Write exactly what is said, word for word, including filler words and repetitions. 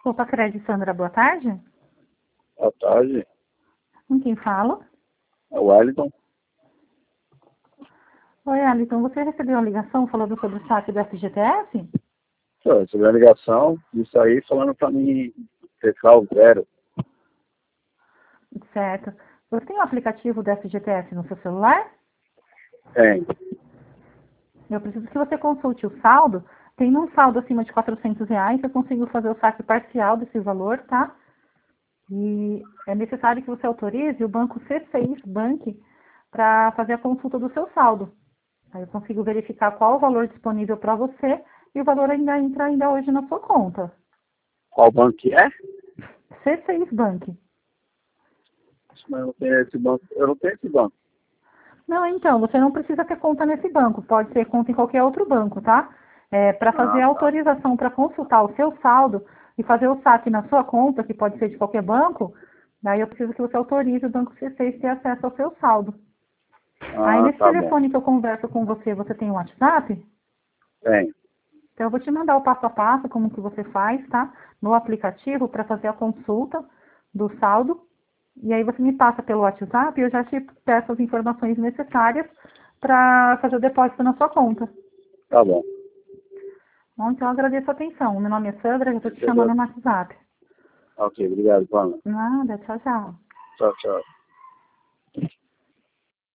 Opa, Cred Sandra, boa tarde. Boa tarde. Com quem fala? É o Wellington. Oi, Alisson, você recebeu uma ligação falando sobre o saque do F G T S? Eu recebi a ligação disso aí falando pra mim ficar o zero. Certo. Você tem o aplicativo do F G T S no seu celular? Tem. Eu preciso que você consulte o saldo. Tem um saldo acima de quatrocentos reais, eu consigo fazer o saque parcial desse valor, tá? E é necessário que você autorize o banco C seis Bank para fazer a consulta do seu saldo. Aí eu consigo verificar qual o valor disponível para você e o valor ainda entra ainda hoje na sua conta. Qual banco que é? C seis Bank. Mas eu não tenho esse banco. Eu não tenho esse banco. Não, então, você não precisa ter conta nesse banco, pode ter conta em qualquer outro banco, tá? É, para fazer Ah, a tá. autorização para consultar o seu saldo e fazer o saque na sua conta, que pode ser de qualquer banco, daí eu preciso que você autorize o banco C seis ter acesso ao seu saldo. Aí Ah, nesse tá bom. telefone que eu converso com você, você tem um WhatsApp? Tem. Então eu vou te mandar o passo a passo, como que você faz, tá? No aplicativo para fazer a consulta do saldo. E aí você me passa pelo WhatsApp e eu já te peço as informações necessárias para fazer o depósito na sua conta. Tá bom. Bom, então eu agradeço a atenção. Meu nome é Sandra, eu estou te Entendeu? chamando no WhatsApp. Ok, obrigado, Pana. Nada, tchau, tchau. Tchau, tchau.